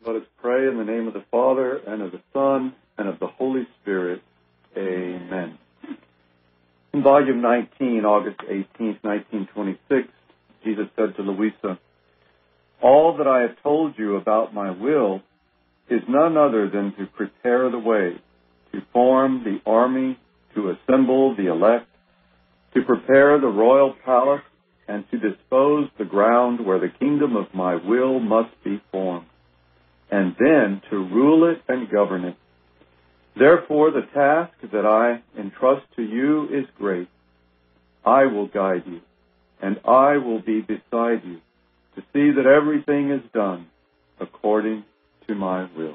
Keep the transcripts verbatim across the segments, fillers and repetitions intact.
Let us pray in the name of the Father, and of the Son, and of the Holy Spirit. Amen. In volume nineteen, August eighteenth, nineteen twenty-six, Jesus said to Louisa, "All that I have told you about my will is none other than to prepare the way, to form the army, to assemble the elect, to prepare the royal palace, and to dispose the ground where the kingdom of my will must be formed, and then to rule it and govern it. Therefore, the task that I entrust to you is great. I will guide you, and I will be beside you to see that everything is done according to my will."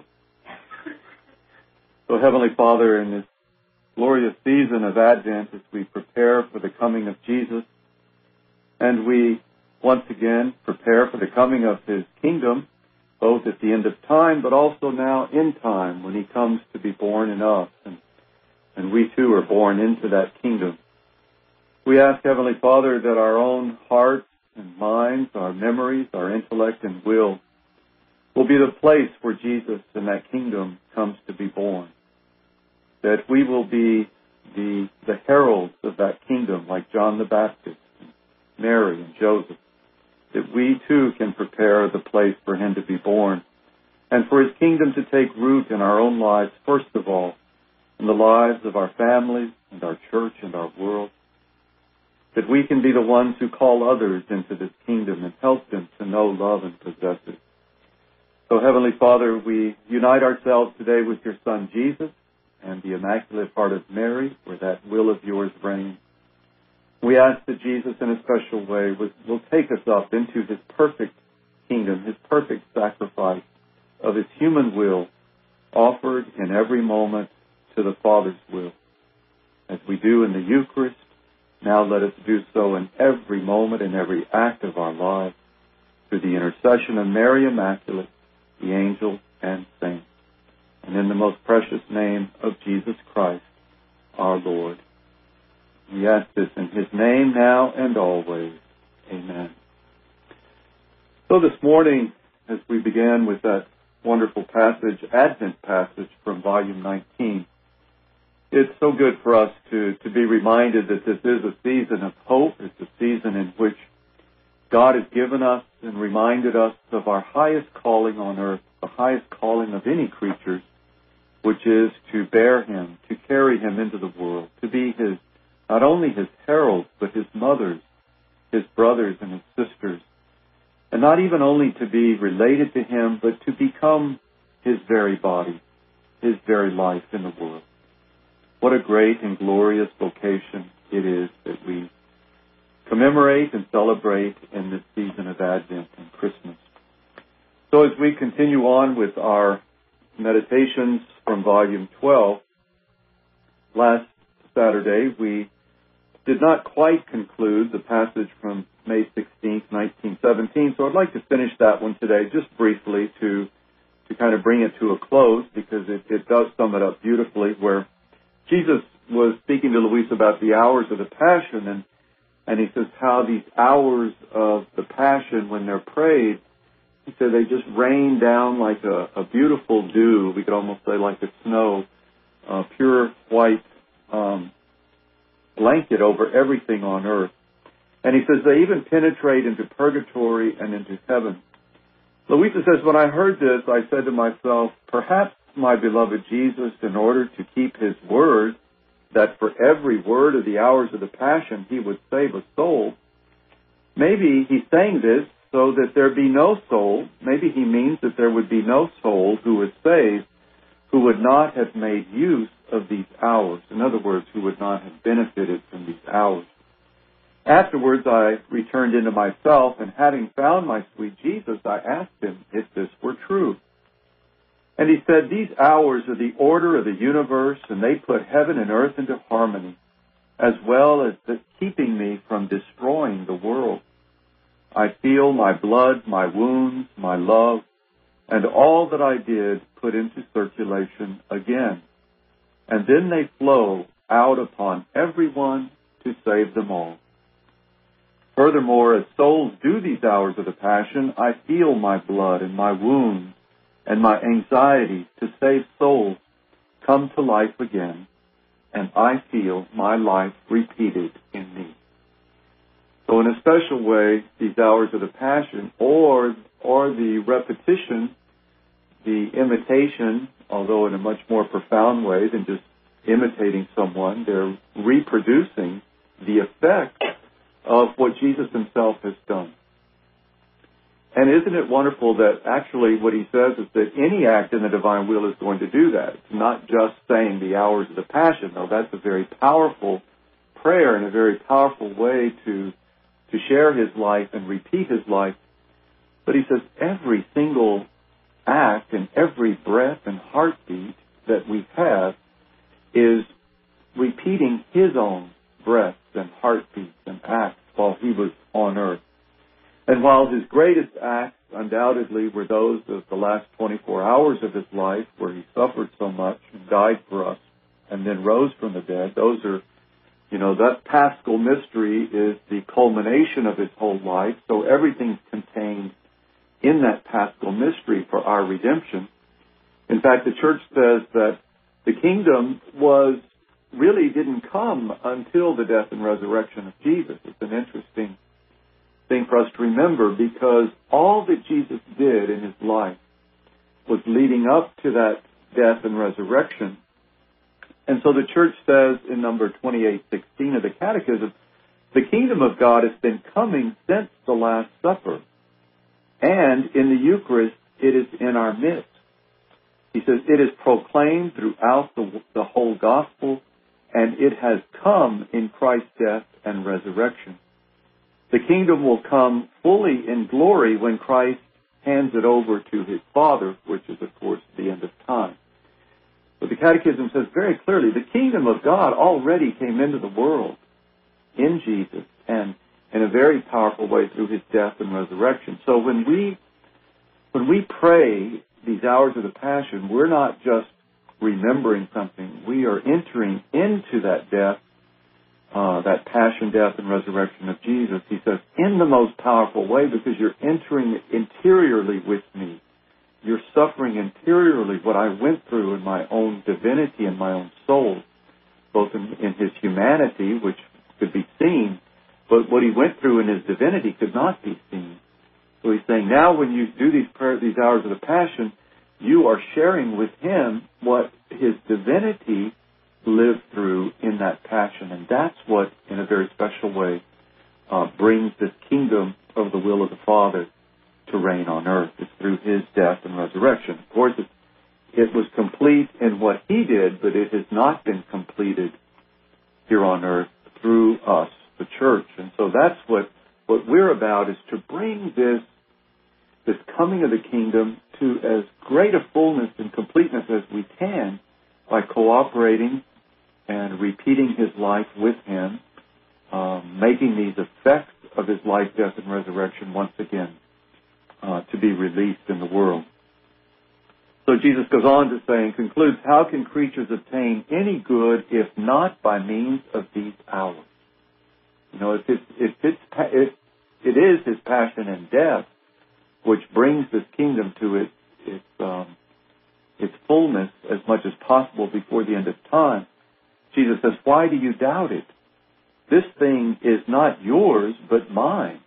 So, Heavenly Father, in this glorious season of Advent, as we prepare for the coming of Jesus, and we once again prepare for the coming of His kingdom, both at the end of time, but also now in time, when He comes to be born in us, and, and we too are born into that kingdom. We ask, Heavenly Father, that our own hearts and minds, our memories, our intellect and will, will be the place where Jesus and that kingdom comes to be born. That we will be the, the heralds of that kingdom, like John the Baptist, and Mary and Joseph. That we too can prepare the place for Him to be born, and for His kingdom to take root in our own lives, first of all, in the lives of our families and our church and our world. That we can be the ones who call others into this kingdom and help them to know, love, and possess it. So, Heavenly Father, we unite ourselves today with Your Son, Jesus, and the Immaculate Heart of Mary, where that will of Yours reigns. We ask that Jesus, in a special way, will take us up into His perfect kingdom, His perfect sacrifice of His human will, offered in every moment to the Father's will. As we do in the Eucharist, now let us do so in every moment, in every act of our lives, through the intercession of Mary Immaculate, the angels and saints, and in the most precious name of Jesus Christ, our Lord. We ask this in His name now and always. Amen. So this morning, as we began with that wonderful passage, Advent passage from volume nineteen, it's so good for us to, to be reminded that this is a season of hope. It's a season in which God has given us and reminded us of our highest calling on earth, the highest calling of any creatures, which is to bear Him, to carry Him into the world, to be His, not only His heralds, but His mothers, His brothers and His sisters, and not even only to be related to Him, but to become His very body, His very life in the world. What a great and glorious vocation it is that we commemorate and celebrate in this season of Advent and Christmas. So as we continue on with our meditations from volume twelve, last Saturday we did not quite conclude the passage from May sixteenth, nineteen seventeen, so I'd like to finish that one today just briefly to to kind of bring it to a close, because it, it does sum it up beautifully, where Jesus was speaking to Louisa about the hours of the Passion, and, and He says how these hours of the Passion, when they're prayed, He said they just rain down like a, a beautiful dew, we could almost say like a snow, uh, pure white um, blanket over everything on earth. And He says they even penetrate into purgatory and into heaven. Louisa says, when I heard this, I said to myself, perhaps my beloved Jesus, in order to keep His word, that for every word of the hours of the Passion He would save a soul, maybe He's saying this so that there be no soul. Maybe He means that there would be no soul who was saved who would not have made use of these hours. In other words, who would not have benefited from these hours. Afterwards, I returned into myself, and having found my sweet Jesus, I asked Him if this were true. And He said, these hours are the order of the universe, and they put heaven and earth into harmony, as well as the keeping me from destroying the world. I feel my blood, my wounds, my love, and all that I did put into circulation again. And then they flow out upon everyone to save them all. Furthermore, as souls do these hours of the Passion, I feel my blood and my wounds and my anxiety to save souls come to life again, and I feel my life repeated in me. So in a special way, these hours of the Passion, or or the repetition, the imitation, although in a much more profound way than just imitating someone, they're reproducing the effect of what Jesus himself has done. And isn't it wonderful that actually what he says is that any act in the divine will is going to do that. It's not just saying the hours of the Passion, though that's a very powerful prayer and a very powerful way to to share his life and repeat his life. But he says every single act and every breath and heartbeat that we have is repeating his own breaths and heartbeats and acts while he was on earth. And while his greatest acts undoubtedly were those of the last twenty-four hours of his life, where he suffered so much and died for us and then rose from the dead, those are, you know, that Paschal mystery is the culmination of his whole life. So everything's contained in that Paschal mystery for our redemption. In fact, the Church says that the kingdom was really didn't come until the death and resurrection of Jesus. It's an interesting thing for us to remember, because all that Jesus did in his life was leading up to that death and resurrection. And so the Church says in number twenty-eight sixteen of the Catechism, the kingdom of God has been coming since the Last Supper, and in the Eucharist it is in our midst. He says it is proclaimed throughout the, the whole gospel, and it has come in Christ's death and resurrection. The kingdom will come fully in glory when Christ hands it over to his Father, which is, of course, the end of time. But the Catechism says very clearly, the kingdom of God already came into the world in Jesus, and in a very powerful way through his death and resurrection. So when we when we pray these hours of the Passion, we're not just remembering something. We are entering into that death, uh, that passion, death, and resurrection of Jesus. He says, in the most powerful way, because you're entering interiorly with me. You're suffering interiorly what I went through in my own divinity and my own soul, both in, in his humanity, which could be seen, but what he went through in his divinity could not be seen. So he's saying, now when you do these prayer, these hours of the Passion, you are sharing with him what his divinity lived through in that passion. And that's what, in a very special way, uh, brings this kingdom of the will of the Father to reign on earth. It's through his death and resurrection. Of course, it, it was complete in what he did, but it has not been completed here on earth through us, the Church. And so that's what, what we're about, is to bring this this coming of the kingdom to as great a fullness and completeness as we can by cooperating and repeating his life with him, um, making these effects of his life, death, and resurrection once again uh, to be released in the world. So Jesus goes on to say and concludes, how can creatures obtain any good if not by means of these hours? You know, if it's, if it's, if it is his passion and death which brings this kingdom to its its um, its fullness as much as possible before the end of time, Jesus says, why do you doubt it? This thing is not yours, but mine.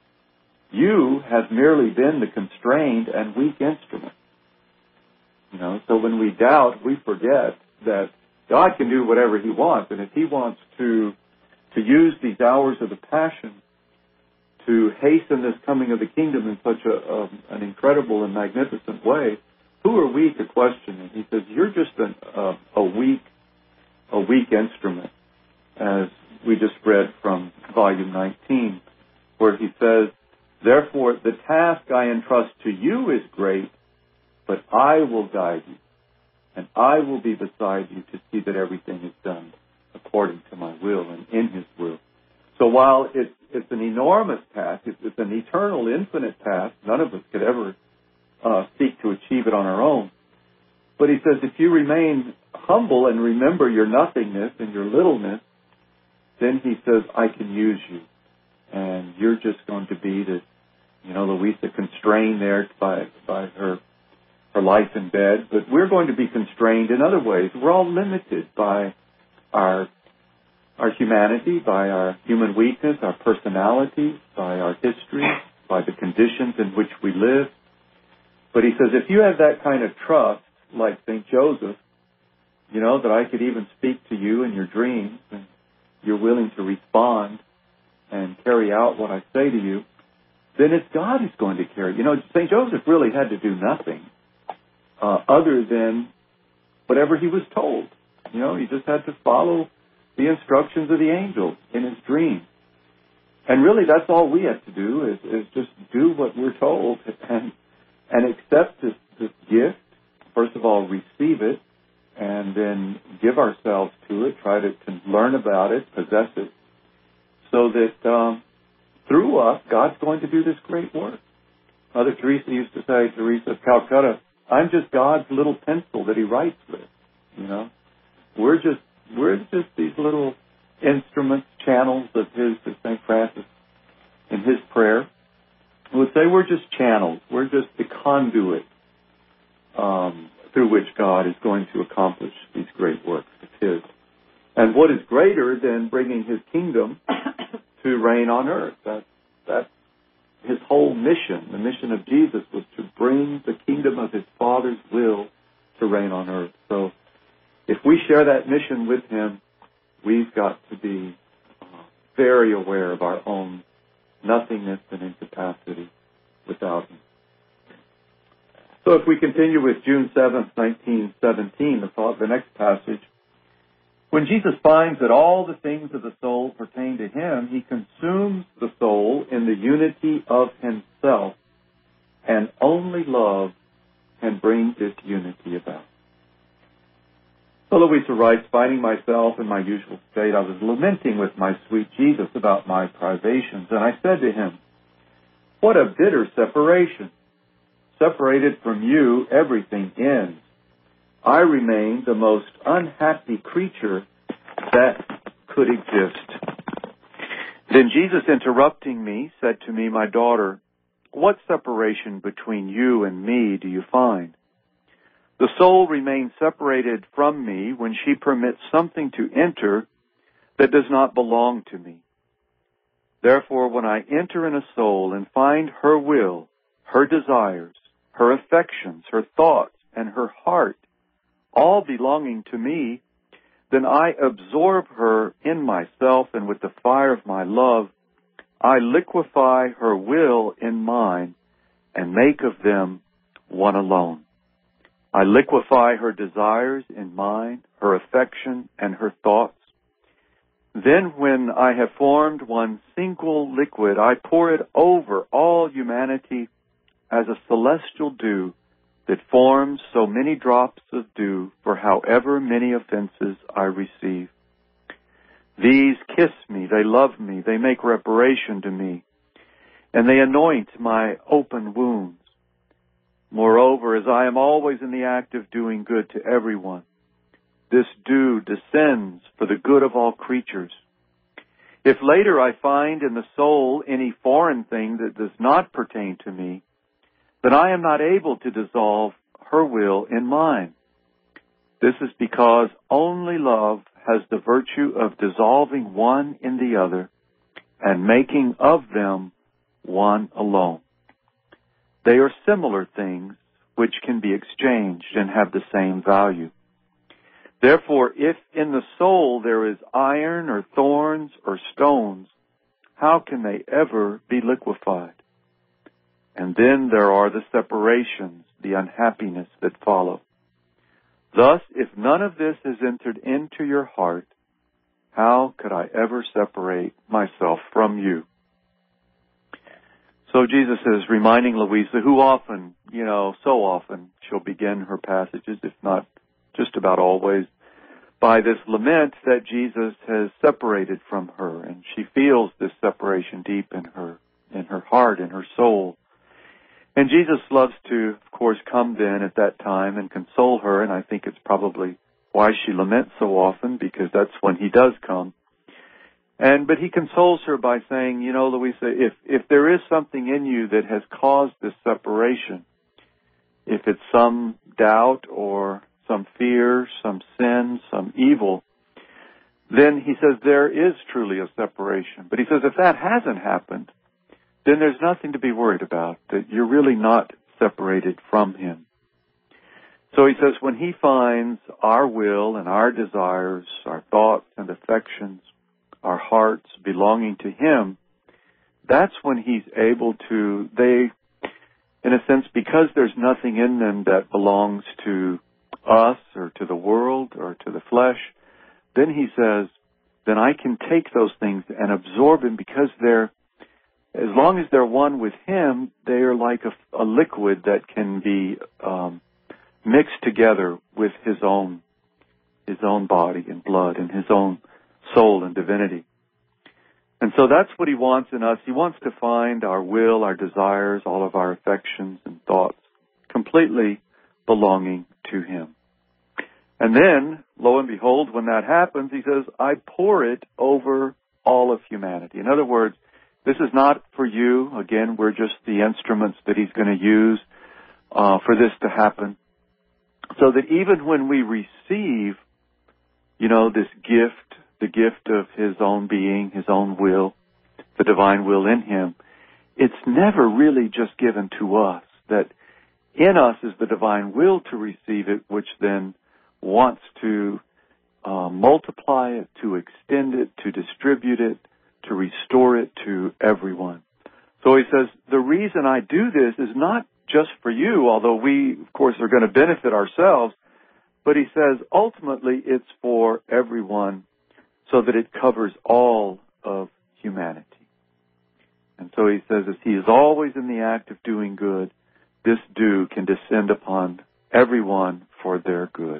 You have merely been the constrained and weak instrument. You know, so when we doubt, we forget that God can do whatever he wants, and if he wants to to use these hours of the Passion to hasten this coming of the kingdom in such a, a, an incredible and magnificent way, who are we to question it? He says, you're just an, a, a weak, a weak instrument, as we just read from volume nineteen, where he says, therefore the task I entrust to you is great, but I will guide you, and I will be beside you to see that everything is done according to my will and in his will. So while it's, it's an enormous task, it's, it's an eternal, infinite task, none of us could ever uh, seek to achieve it on our own. But he says, if you remain humble and remember your nothingness and your littleness, then he says, I can use you. And you're just going to be the, you know, Louisa constrained there by, by her her life in bed, but we're going to be constrained in other ways. We're all limited by our our humanity, by our human weakness, our personality, by our history, by the conditions in which we live. But he says, if you have that kind of trust, like Saint Joseph, you know, that I could even speak to you in your dreams, and you're willing to respond and carry out what I say to you, then it's God who's going to carry. You know, Saint Joseph really had to do nothing uh, other than whatever he was told. You know, he just had to follow the instructions of the angels in his dream. And really, that's all we have to do is, is just do what we're told and and accept this, this gift. First of all, receive it, and then give ourselves to it, try to, to learn about it, possess it, so that um, through us, God's going to do this great work. Mother Teresa used to say, Teresa of Calcutta, I'm just God's little pencil that he writes with, you know. We're just we're just these little instruments, channels of his, as Saint Francis in his prayer would say, we're just channels. We're just the conduit um, through which God is going to accomplish these great works of his. And what is greater than bringing his kingdom to reign on earth? That, that's his whole mission. The mission of Jesus was to bring the kingdom of his Father's will to reign on earth. So if we share that mission with him, we've got to be uh, very aware of our own nothingness and incapacity without him. So if we continue with June seventh, nineteen seventeen, the, thought, the next passage, when Jesus finds that all the things of the soul pertain to him, he consumes the soul in the unity of himself, and only love can bring this unity about. So Louisa writes, finding myself in my usual state, I was lamenting with my sweet Jesus about my privations, and I said to him, what a bitter separation! Separated from you, everything ends. I remain the most unhappy creature that could exist. Then Jesus, interrupting me, said to me, my daughter, what separation between you and me do you find? The soul remains separated from me when she permits something to enter that does not belong to me. Therefore, when I enter in a soul and find her will, her desires, her affections, her thoughts, and her heart all belonging to me, then I absorb her in myself, and with the fire of my love, I liquefy her will in mine and make of them one alone. I liquefy her desires in mine, her affection, and her thoughts. Then when I have formed one single liquid, I pour it over all humanity as a celestial dew that forms so many drops of dew for however many offenses I receive. These kiss me, they love me, they make reparation to me, and they anoint my open wounds. Moreover, as I am always in the act of doing good to everyone, this dew descends for the good of all creatures. If later I find in the soul any foreign thing that does not pertain to me, then I am not able to dissolve her will in mine. This is because only love has the virtue of dissolving one in the other and making of them one alone. They are similar things which can be exchanged and have the same value. Therefore, if in the soul there is iron or thorns or stones, how can they ever be liquefied? And then there are the separations, the unhappiness that follow. Thus, if none of this has entered into your heart, how could I ever separate myself from you? So Jesus is reminding Louisa, who often, you know, so often she'll begin her passages, if not just about always, by this lament that Jesus has separated from her, and she feels this separation deep in her, in her heart, in her soul. And Jesus loves to, of course, come then at that time and console her, and I think it's probably why she laments so often, because that's when he does come. And but he consoles her by saying, you know, Louisa, if if there is something in you that has caused this separation, if it's some doubt or some fear, some sin, some evil, then he says there is truly a separation. But he says if that hasn't happened, then there's nothing to be worried about, that you're really not separated from him. So he says when he finds our will and our desires, our thoughts and affections, our hearts belonging to him, that's when he's able to, they, in a sense, because there's nothing in them that belongs to us or to the world or to the flesh, then he says, then I can take those things and absorb them because they're, as long as they're one with him, they are like a, a liquid that can be um, mixed together with his own, his own body and blood and his own soul and divinity. And so that's what he wants in us. He wants to find our will, our desires, all of our affections and thoughts completely belonging to him. And then, lo and behold, when that happens, he says, I pour it over all of humanity. In other words, this is not for you. Again, we're just the instruments that he's going to use uh, for this to happen. So that even when we receive, you know, this gift, the gift of his own being, his own will, the divine will in him, it's never really just given to us. That in us is the divine will to receive it, which then wants to uh, multiply it, to extend it, to distribute it, to restore it to everyone. So he says, the reason I do this is not just for you, although we, of course, are going to benefit ourselves, but he says, ultimately, it's for everyone so that it covers all of humanity. And so he says, as he is always in the act of doing good, this dew can descend upon everyone for their good.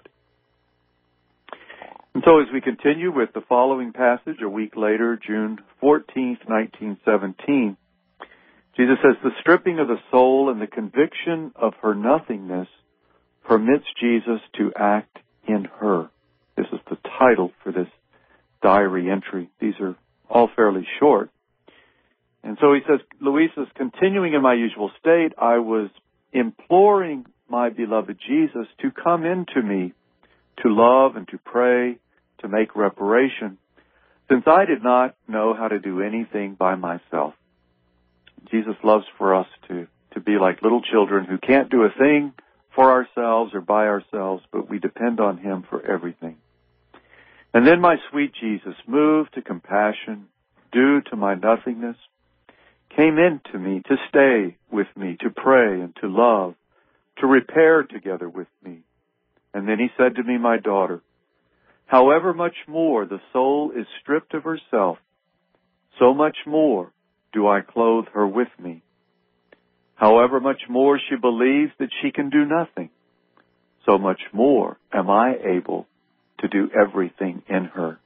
And so as we continue with the following passage, a week later, June fourteenth, nineteen seventeen, Jesus says, the stripping of the soul and the conviction of her nothingness permits Jesus to act in her. This is the title for this diary entry. These are all fairly short. And so he says, Luisa's continuing in my usual state, I was imploring my beloved Jesus to come into me, to love and to pray, to make reparation, since I did not know how to do anything by myself. Jesus loves for us to, to be like little children who can't do a thing for ourselves or by ourselves, but we depend on him for everything. And then my sweet Jesus, moved to compassion, due to my nothingness, came into me to stay with me, to pray and to love, to repair together with me. And then he said to me, my daughter, however much more the soul is stripped of herself, so much more do I clothe her with me. However much more she believes that she can do nothing, so much more am I able to do everything in her.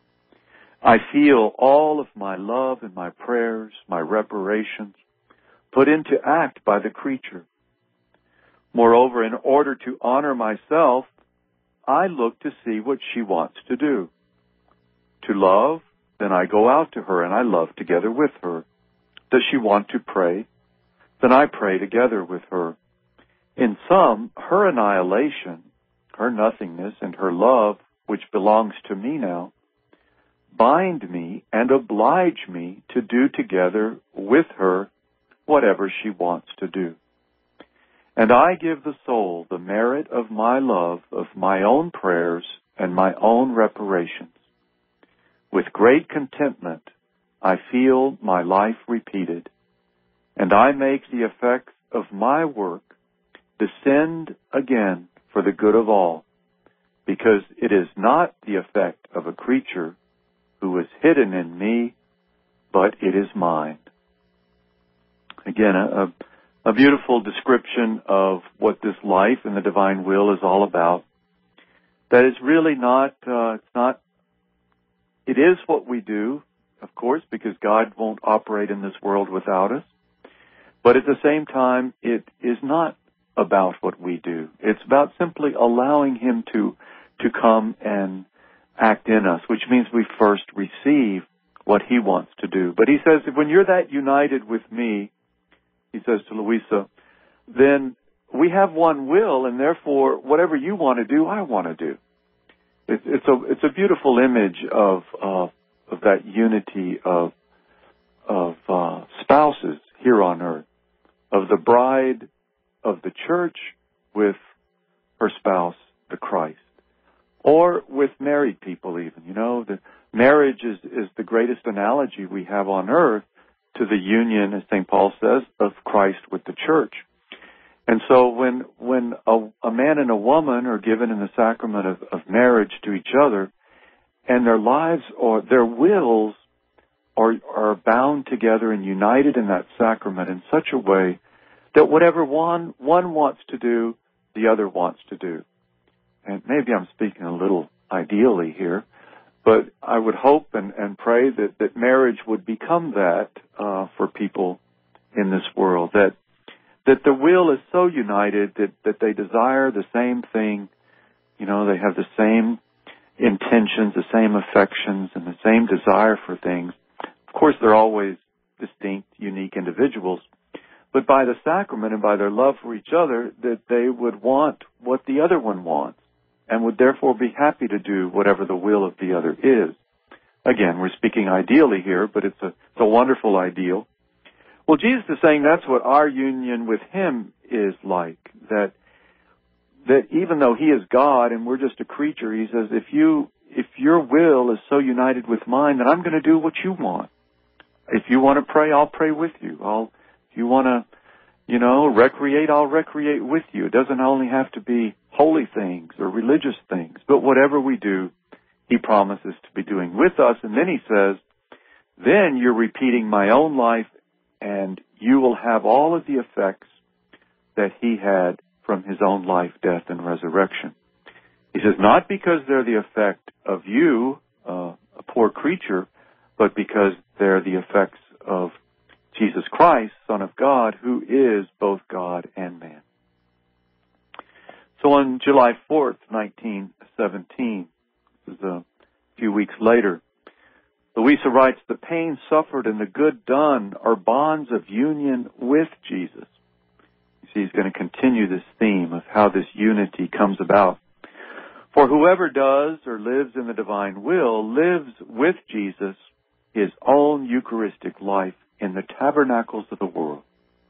I feel all of my love and my prayers, my reparations, put into act by the creature. Moreover, in order to honor myself, I look to see what she wants to do. To love, then I go out to her and I love together with her. Does she want to pray? Then I pray together with her. In sum, her annihilation, her nothingness, and her love, which belongs to me now, bind me and oblige me to do together with her whatever she wants to do. And I give the soul the merit of my love, of my own prayers, and my own reparations. With great contentment, I feel my life repeated, and I make the effects of my work descend again for the good of all, because it is not the effect of a creature who is hidden in me, but it is mine. Again, a, a beautiful description of what this life and the divine will is all about. That is really not, uh, it's not, it is what we do, of course, because God won't operate in this world without us. But at the same time, it is not about what we do. It's about simply allowing him to, to come and act in us, which means we first receive what he wants to do. But he says, when you're that united with me, he says to Luisa, then we have one will, and therefore, whatever you want to do, I want to do. It's, it's a it's a beautiful image of uh, of that unity of of uh, spouses here on earth, of the bride of the church with her spouse, the Christ, or with married people even. You know, the marriage is, is the greatest analogy we have on earth to the union, as Saint Paul says, of Christ with the church. And so when when a, a man and a woman are given in the sacrament of, of marriage to each other, and their lives or their wills are, are bound together and united in that sacrament in such a way that whatever one one wants to do, the other wants to do. And maybe I'm speaking a little ideally here, but I would hope and, and pray that, that marriage would become that uh, for people in this world, that that the will is so united that, that they desire the same thing. You know, they have the same intentions, the same affections, and the same desire for things. Of course, they're always distinct, unique individuals, but by the sacrament and by their love for each other, that they would want what the other one wants and would therefore be happy to do whatever the will of the other is. Again, we're speaking ideally here, but it's a, it's a wonderful ideal. Well, Jesus is saying that's what our union with Him is like, that that even though He is God and we're just a creature, He says, if you if your will is so united with mine, then I'm going to do what you want. If you want to pray, I'll pray with you. I'll if you want to, you know, recreate, I'll recreate with you. It doesn't only have to be holy things or religious things, but whatever we do, He promises to be doing with us. And then He says, then you're repeating my own life, and you will have all of the effects that He had from His own life, death, and resurrection. He says, not because they're the effect of you, uh, a poor creature, but because they're the effects of Jesus Christ, Son of God, who is both God and man. So on July fourth, nineteen seventeen, this is a few weeks later, Louisa writes, the pain suffered and the good done are bonds of union with Jesus. You see, he's going to continue this theme of how this unity comes about. For whoever does or lives in the divine will lives with Jesus his own Eucharistic life in the tabernacles of the world.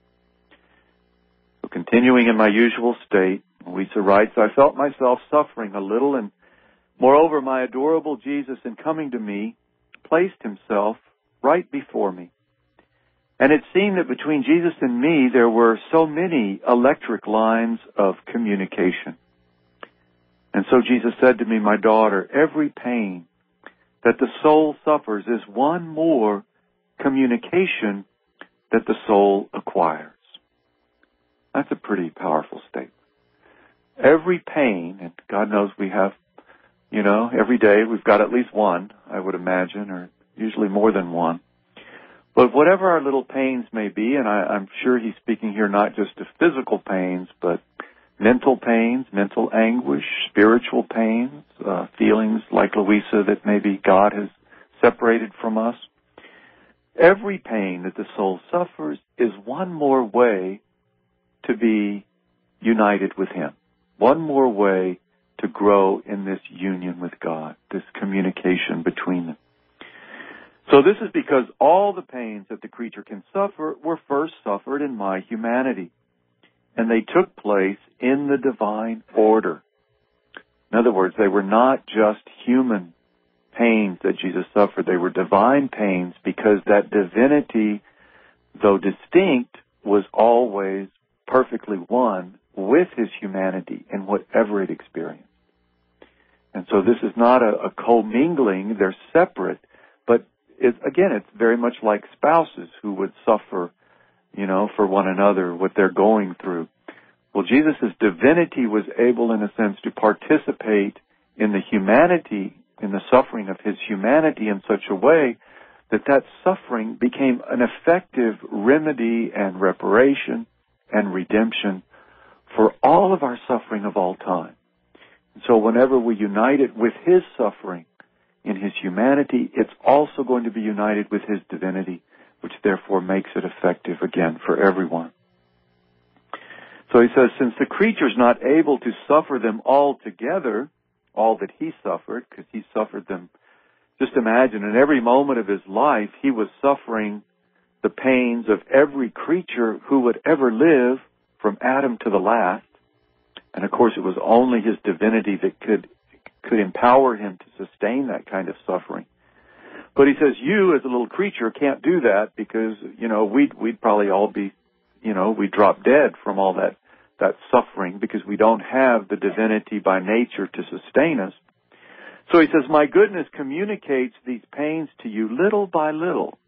So continuing in my usual state, Louisa writes, I felt myself suffering a little, and moreover my adorable Jesus in coming to me placed Himself right before me. And it seemed that between Jesus and me there were so many electric lines of communication. And so Jesus said to me, my daughter, every pain that the soul suffers is one more communication that the soul acquires. That's a pretty powerful statement. Every pain, and God knows we have, you know, every day we've got at least one, I would imagine, or usually more than one. But whatever our little pains may be, and I, I'm sure He's speaking here not just of physical pains, but mental pains, mental anguish, spiritual pains, uh, feelings like Louisa that maybe God has separated from us. Every pain that the soul suffers is one more way to be united with Him. One more way to grow in this union with God, this communication between them. So this is because all the pains that the creature can suffer were first suffered in my humanity. And they took place in the divine order. In other words, they were not just human pains that Jesus suffered. They were divine pains because that divinity, though distinct, was always perfectly one with His humanity in whatever it experienced. And so this is not a, a commingling. They're separate. But it, again, it's very much like spouses who would suffer, you know, for one another, what they're going through. Well, Jesus' divinity was able, in a sense, to participate in the humanity, in the suffering of His humanity in such a way that that suffering became an effective remedy and reparation and redemption for all of our suffering of all time. And so whenever we unite it with His suffering in His humanity, it's also going to be united with His divinity, which therefore makes it effective again for everyone. So he says, since the creature's not able to suffer them all together, all that he suffered, because he suffered them, just imagine, in every moment of his life, he was suffering the pains of every creature who would ever live from Adam to the last. And of course, it was only his divinity that could could empower him to sustain that kind of suffering. But he says, you as a little creature can't do that because, you know, we'd, we'd probably all be, you know, we'd drop dead from all that, that suffering because we don't have the divinity by nature to sustain us. So he says, my goodness communicates these pains to you little by little.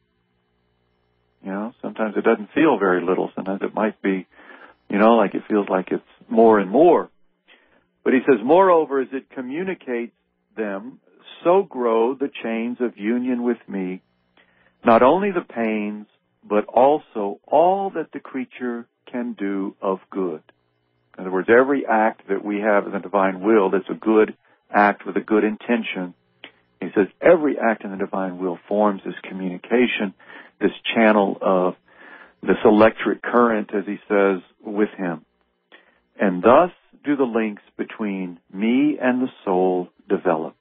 You know, sometimes it doesn't feel very little. Sometimes it might be, you know, like it feels like it's more and more. But he says, moreover, as it communicates them, so grow the chains of union with me, not only the pains, but also all that the creature can do of good. In other words, every act that we have in the divine will that's a good act with a good intention, he says every act in the divine will forms this communication, this channel of this electric current, as he says, with him. And thus do the links between me and the soul develop.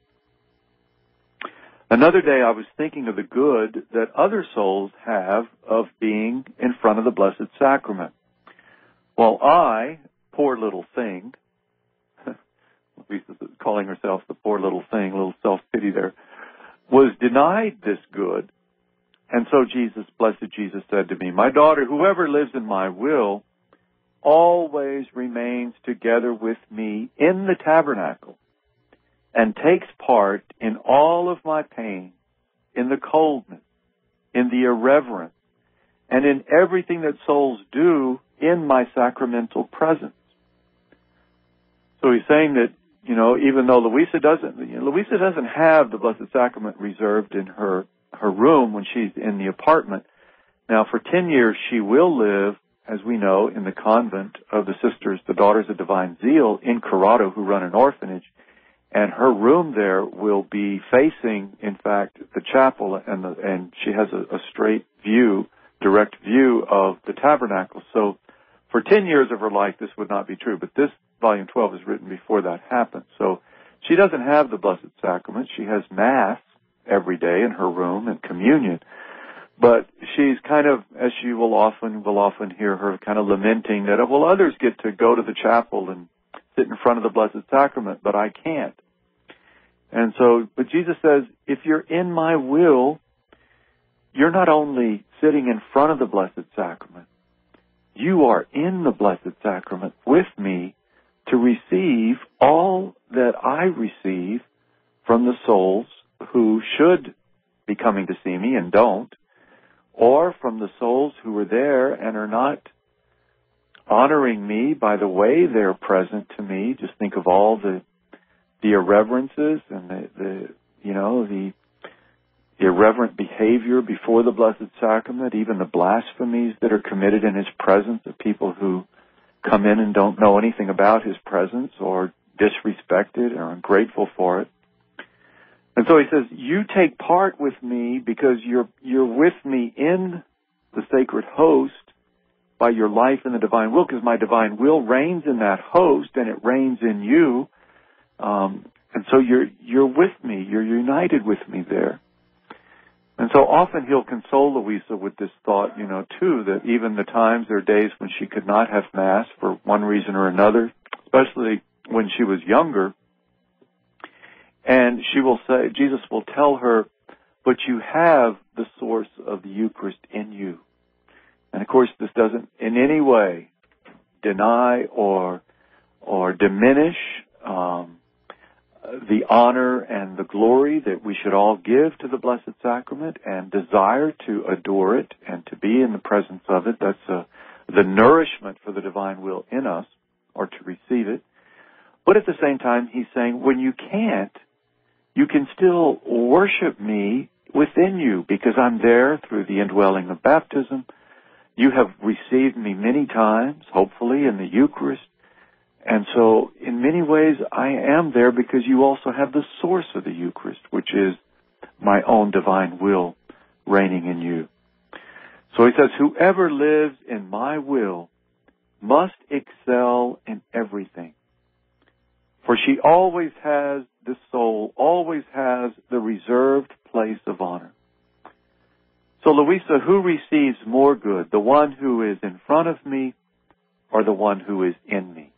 Another day I was thinking of the good that other souls have of being in front of the Blessed Sacrament. While I, poor little thing, Lisa's calling herself the poor little thing, a little self-pity there, was denied this good. And so Jesus, blessed Jesus, said to me, my daughter, whoever lives in my will always remains together with me in the tabernacle and takes part in all of my pain, in the coldness, in the irreverence, and in everything that souls do in my sacramental presence. So he's saying that, you know, even though Louisa doesn't, you know, Louisa doesn't have the Blessed Sacrament reserved in her, her room when she's in the apartment. Now, for ten years, she will live, as we know, in the convent of the Sisters, the Daughters of Divine Zeal in Corrado, who run an orphanage. And her room there will be facing, in fact, the chapel, and the, and she has a, a straight view, direct view of the tabernacle. So for ten years of her life, this would not be true. But this volume twelve is written before that happened. So she doesn't have the Blessed Sacrament. She has Mass every day in her room and communion. But she's kind of, as she will often, will often hear her kind of lamenting that, well, others get to go to the chapel and sit in front of the Blessed Sacrament, but I can't. And so, but Jesus says, if you're in my will, you're not only sitting in front of the Blessed Sacrament, you are in the Blessed Sacrament with me to receive all that I receive from the souls who should be coming to see me and don't, or from the souls who are there and are not honoring me by the way they're present to me. Just think of all the the irreverences and the, the you know, the irreverent behavior before the Blessed Sacrament, even the blasphemies that are committed in His presence of people who come in and don't know anything about His presence or disrespect it or ungrateful for it. And so He says, you take part with me because you're you're with me in the sacred host by your life in the divine will, because my divine will reigns in that host and it reigns in you. Um, and so you're you're with me, you're united with me there. And so often He'll console Louisa with this thought, you know, too, that even the times, there are days when she could not have Mass for one reason or another, especially when she was younger. And she will say, Jesus will tell her, but you have the source of the Eucharist in you. And of course, this doesn't in any way deny or or diminish um, the honor and the glory that we should all give to the Blessed Sacrament and desire to adore it and to be in the presence of it. That's uh, the nourishment for the divine will in us, or to receive it. But at the same time, He's saying, when you can't, you can still worship me within you, because I'm there through the indwelling of baptism. You have received me many times, hopefully, in the Eucharist. And so, in many ways, I am there because you also have the source of the Eucharist, which is my own divine will reigning in you. So he says, whoever lives in my will must excel in everything. For she always has, this soul always has the reserved place of honor. So, Louisa, who receives more good, the one who is in front of me or the one who is in me?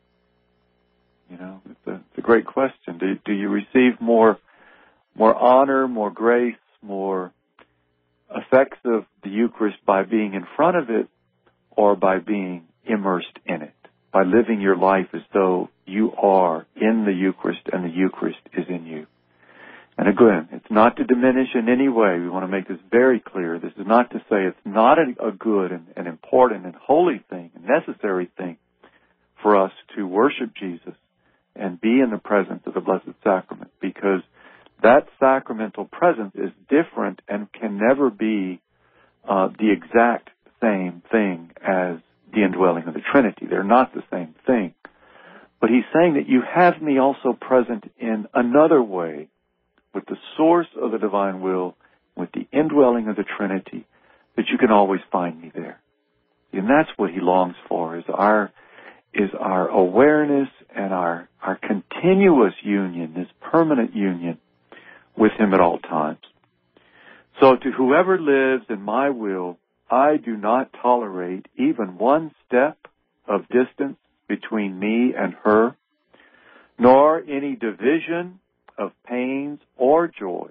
You know, it's a, it's a great question. Do, do you receive more, more honor, more grace, more effects of the Eucharist by being in front of it or by being immersed in it, by living your life as though you are in the Eucharist and the Eucharist is in you? And again, it's not to diminish in any way. We want to make this very clear. This is not to say it's not a, a good and an important and holy thing, a necessary thing for us to worship Jesus and be in the presence of the Blessed Sacrament, because that sacramental presence is different and can never be uh, the exact same thing as the indwelling of the Trinity. They're not the same thing. But he's saying that you have me also present in another way, with the source of the divine will, with the indwelling of the Trinity, that you can always find me there. And that's what he longs for, is our is our awareness and our, our continuous union, this permanent union with him at all times. So to whoever lives in my will, I do not tolerate even one step of distance between me and her, nor any division of pains or joy.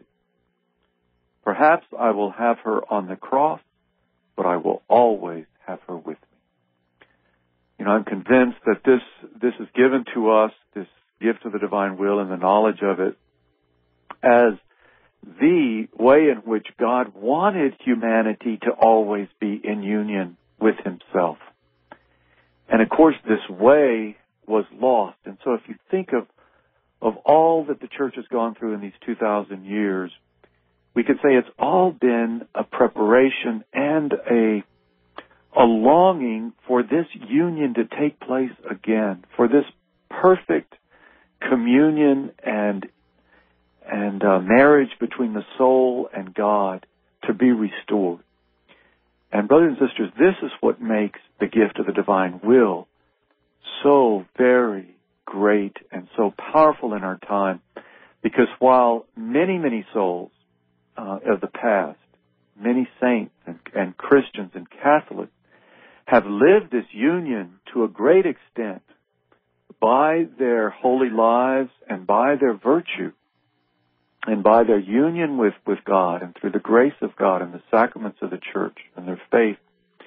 Perhaps I will have her on the cross, but I will always have her with me. You know, I'm convinced that this, this is given to us, this gift of the divine will and the knowledge of it, as the way in which God wanted humanity to always be in union with himself. And of course, this way was lost. And so if you think of of all that the Church has gone through in these two thousand years, we could say it's all been a preparation and a a longing for this union to take place again, for this perfect communion and and uh, marriage between the soul and God to be restored. And brothers and sisters, this is what makes the gift of the divine will so very great and so powerful in our time, because while many, many souls uh, of the past, many saints and, and Christians and Catholics have lived this union to a great extent by their holy lives and by their virtue and by their union with, with God and through the grace of God and the sacraments of the Church and their faith,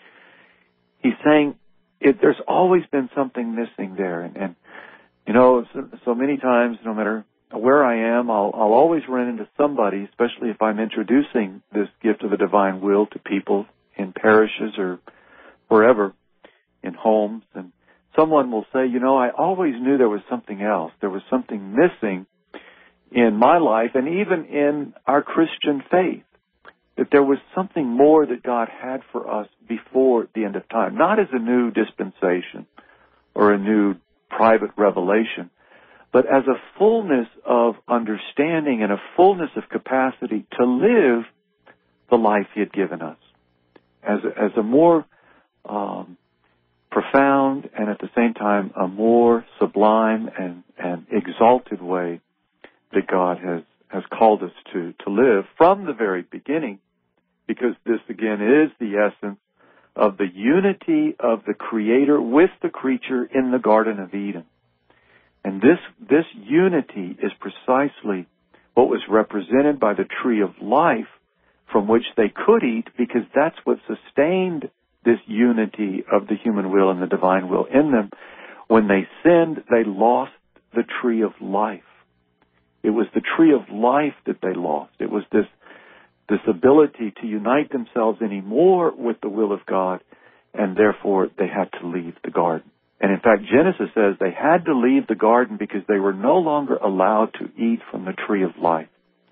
he's saying it, there's always been something missing there. And, and you know, so, so many times, no matter where I am, I'll, I'll always run into somebody, especially if I'm introducing this gift of the divine will to people in parishes or wherever, in homes, and someone will say, you know, I always knew there was something else. There was something missing in my life and even in our Christian faith, that there was something more that God had for us before the end of time, not as a new dispensation or a new private revelation, but as a fullness of understanding and a fullness of capacity to live the life he had given us, as a, as a more um, profound and at the same time a more sublime and, and exalted way that God has, has called us to, to live from the very beginning, because this again is the essence of the unity of the Creator with the creature in the Garden of Eden. And this, this unity is precisely what was represented by the tree of life from which they could eat, because that's what sustained this unity of the human will and the divine will in them. When they sinned, they lost the tree of life. It was the tree of life that they lost. It was this, this ability to unite themselves anymore with the will of God, and therefore they had to leave the garden. And in fact, Genesis says they had to leave the garden because they were no longer allowed to eat from the tree of life.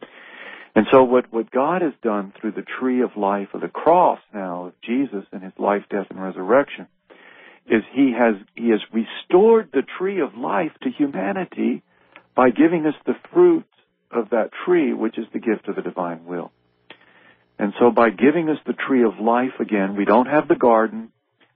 And so what, what God has done through the tree of life of the cross now of Jesus and his life, death, and resurrection is he has, he has restored the tree of life to humanity by giving us the fruit of that tree, which is the gift of the divine will. And so by giving us the tree of life again, we don't have the garden,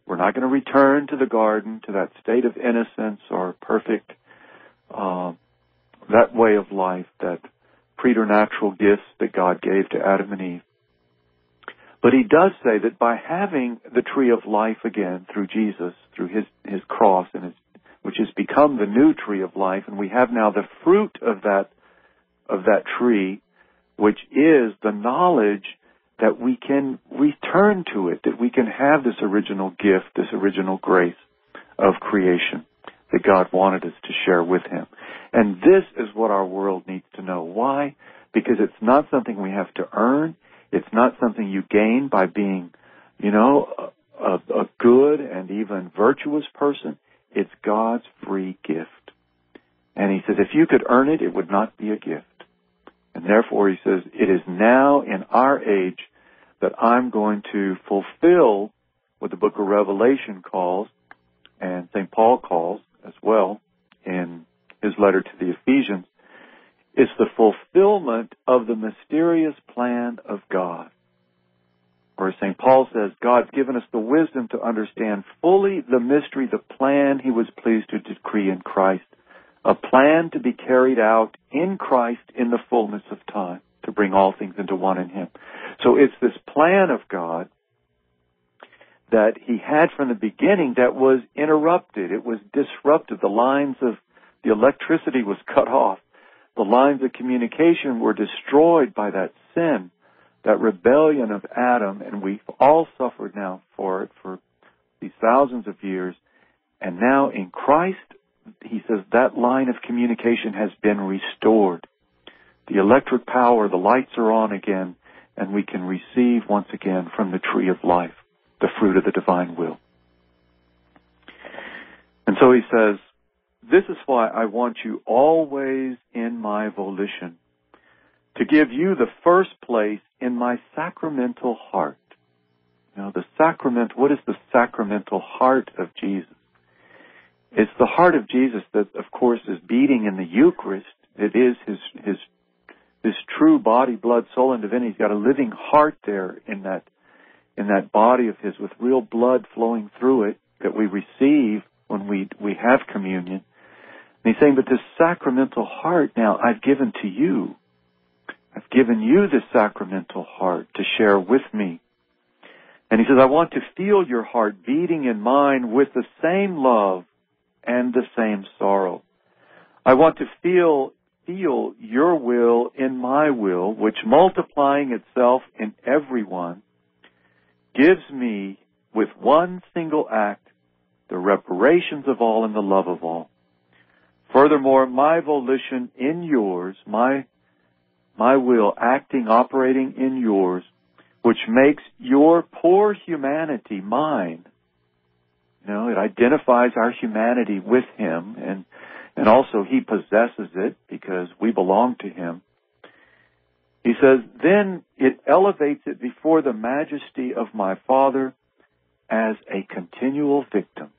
We're not going to return to the garden, to that state of innocence or perfect, uh, that way of life, that preternatural gifts that God gave to Adam and Eve. But he does say that by having the tree of life again through Jesus, through his, his cross, and his, which has become the new tree of life, and we have now the fruit of that, of that tree, which is the knowledge that we can return to it, that we can have this original gift, this original grace of creation that God wanted us to share with him. And this is what our world needs to know. Why? Because it's not something we have to earn. It's not something you gain by being, you know, a, a good and even virtuous person. It's God's free gift. And he says, if you could earn it, it would not be a gift. And therefore, he says, it is now in our age that I'm going to fulfill what the book of Revelation calls, and Saint Paul calls as well in his letter to the Ephesians. It's the fulfillment of the mysterious plan of God. Where Saint Paul says, God's given us the wisdom to understand fully the mystery, the plan he was pleased to decree in Christ. A plan to be carried out in Christ in the fullness of time, to bring all things into one in him. So it's this plan of God that he had from the beginning that was interrupted. It was disrupted. The lines of the electricity was cut off. The lines of communication were destroyed by that sin, that rebellion of Adam, and we've all suffered now for it for these thousands of years. And now in Christ, he says that line of communication has been restored. The electric power, the lights are on again, and we can receive once again from the tree of life, the fruit of the divine will. And so he says, this is why I want you always in my volition, to give you the first place in my sacramental heart. You know, the sacrament, what is the sacramental heart of Jesus? It's the heart of Jesus that, of course, is beating in the Eucharist. It is his his his true body, blood, soul, and divinity. He's got a living heart there in that in that body of his, with real blood flowing through it that we receive when we we have communion. And he's saying, but this sacramental heart now I've given to you. I've given you this sacramental heart to share with me. And he says, I want to feel your heart beating in mine with the same love and the same sorrow. I want to feel feel your will in my will, which multiplying itself in everyone, gives me with one single act the reparations of all and the love of all. Furthermore, my volition in yours, my my will acting, operating in yours, which makes your poor humanity mine. You know, it identifies our humanity with him, and and also he possesses it because we belong to him. He says, then it elevates it before the majesty of my Father as a continual victim.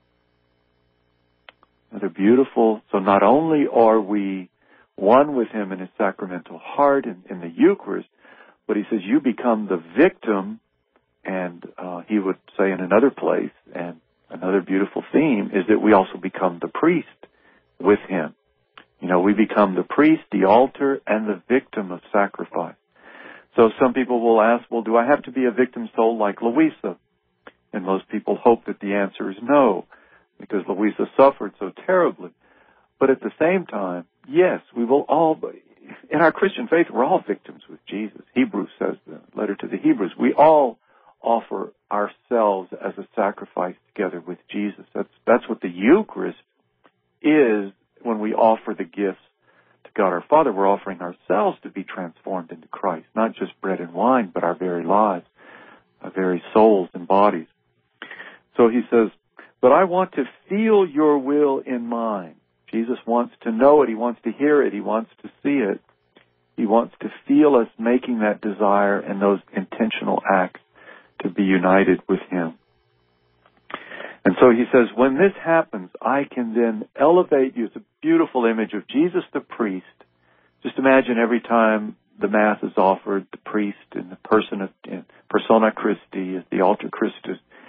Another beautiful, so not only are we one with him in his sacramental heart and in the Eucharist, but he says you become the victim, and uh, he would say in another place, and another beautiful theme is that we also become the priest with him. You know, we become the priest, the altar, and the victim of sacrifice. So some people will ask, well, do I have to be a victim soul like Louisa? And most people hope that the answer is no, because Louisa suffered so terribly. But at the same time, yes, we will all, in our Christian faith, we're all victims with Jesus. Hebrews says, the letter to the Hebrews, we all offer ourselves as a sacrifice together with Jesus. That's that's what the Eucharist is. When we offer the gifts to God our Father, we're offering ourselves to be transformed into Christ, not just bread and wine, but our very lives, our very souls and bodies. So he says, but I want to feel your will in mine. Jesus wants to know it. He wants to hear it. He wants to see it. He wants to feel us making that desire and those intentional acts to be united with him. And so he says, when this happens, I can then elevate you. It's a beautiful image of Jesus the priest. Just imagine every time the Mass is offered, the priest in the person of in persona Christi, as the altar Christus.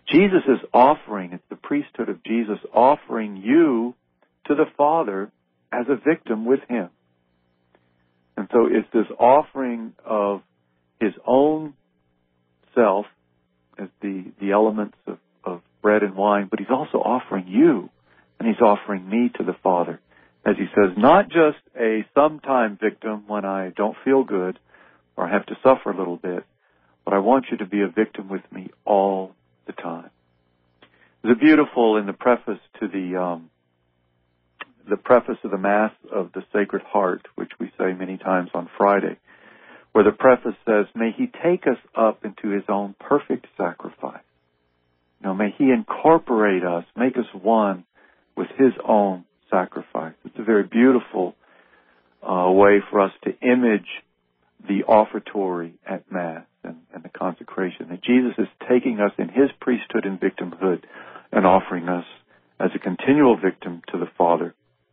Jesus is offering, it's the priesthood of Jesus offering you to the Father as a victim with Him. And so it's this offering of His own self as the, the elements of, of bread and wine, but He's also offering you, and He's offering me to the Father. As He says, not just a sometime victim when I don't feel good or I have to suffer a little bit, but I want you to be a victim with me all the time. There's a beautiful in the preface to the um, the preface of the Mass of the Sacred Heart, which we say many times on Friday, where the preface says, "May He take us up into His own perfect sacrifice. You know, may He incorporate us, make us one with His own sacrifice." It's a very beautiful uh, way for us to image the offertory at Mass and, and the consecration, that Jesus is taking us in His priesthood and victimhood and offering us as a continual victim to the Father.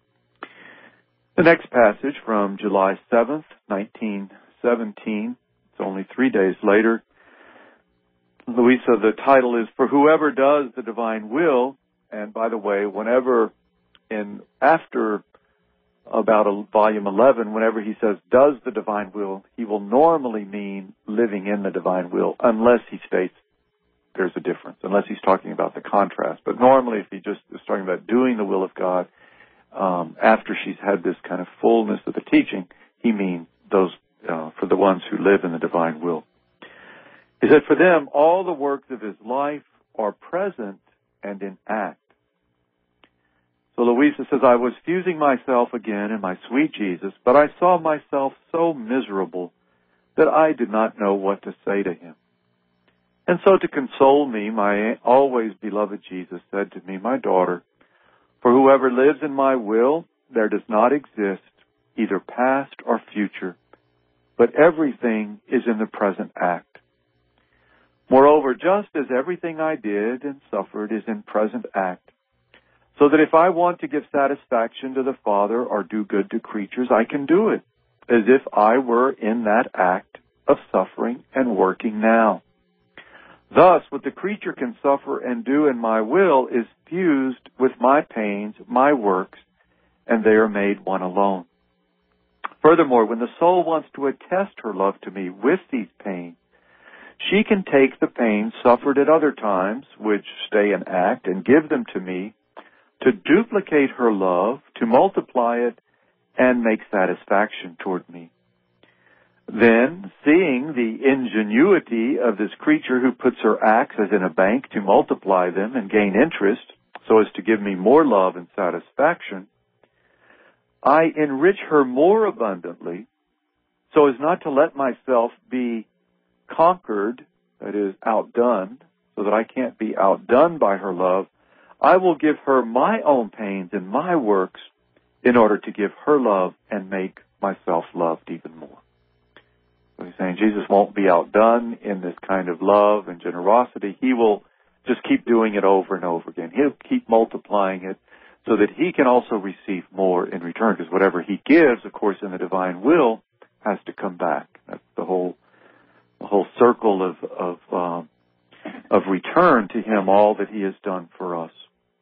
The next passage from July seventh, nineteen seventeen, it's only three days later. Louisa, the title is, "For Whoever Does the Divine Will," and by the way, whenever in after about a, volume eleven, whenever he says "does the divine will," he will normally mean living in the divine will, unless he states there's a difference, unless he's talking about the contrast. But normally, if he just is talking about doing the will of God, um, after she's had this kind of fullness of the teaching, he means those uh, for the ones who live in the divine will. He said, "For them, all the works of His life are present and in act." So Louisa says, "I was fusing myself again in my sweet Jesus, but I saw myself so miserable that I did not know what to say to Him. And so to console me, my always beloved Jesus said to me, 'My daughter, for whoever lives in my will, there does not exist either past or future, but everything is in the present act. Moreover, just as everything I did and suffered is in present act, so that if I want to give satisfaction to the Father or do good to creatures, I can do it, as if I were in that act of suffering and working now. Thus, what the creature can suffer and do in my will is fused with my pains, my works, and they are made one alone. Furthermore, when the soul wants to attest her love to me with these pains, she can take the pains suffered at other times, which stay in act, and give them to me, to duplicate her love, to multiply it, and make satisfaction toward me. Then, seeing the ingenuity of this creature who puts her acts as in a bank to multiply them and gain interest, so as to give me more love and satisfaction, I enrich her more abundantly, so as not to let myself be conquered, that is, outdone, so that I can't be outdone by her love. I will give her my own pains and my works in order to give her love and make myself loved even more." So he's saying Jesus won't be outdone in this kind of love and generosity. He will just keep doing it over and over again. He'll keep multiplying it so that he can also receive more in return, because whatever he gives, of course, in the divine will, has to come back. That's the whole the whole circle of of, um, of return to him, all that he has done for us.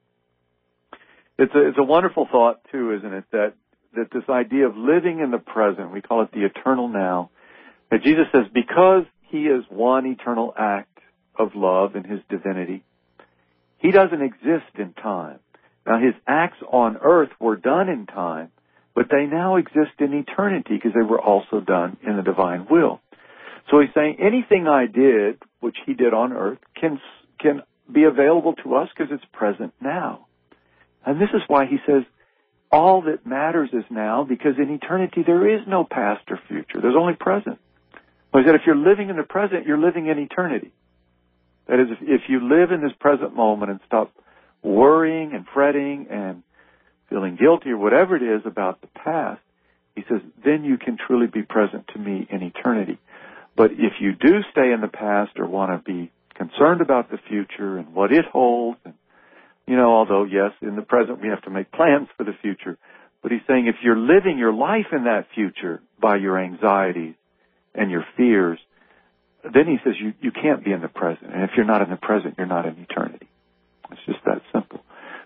It's a, it's a wonderful thought, too, isn't it, that, that this idea of living in the present, we call it the eternal now, that Jesus says because he is one eternal act of love in his divinity, he doesn't exist in time. Now, his acts on earth were done in time, but they now exist in eternity because they were also done in the divine will. So he's saying anything I did, which he did on earth, can can be available to us because it's present now. And this is why he says all that matters is now, because in eternity there is no past or future. There's only present. So he said if you're living in the present, you're living in eternity. That is, if, if you live in this present moment and stop worrying and fretting and feeling guilty or whatever it is about the past, he says, then you can truly be present to me in eternity. But if you do stay in the past or want to be concerned about the future and what it holds, and, you know, although, yes, in the present we have to make plans for the future, but he's saying if you're living your life in that future by your anxieties and your fears, then he says you, you can't be in the present. And if you're not in the present, you're not in eternity.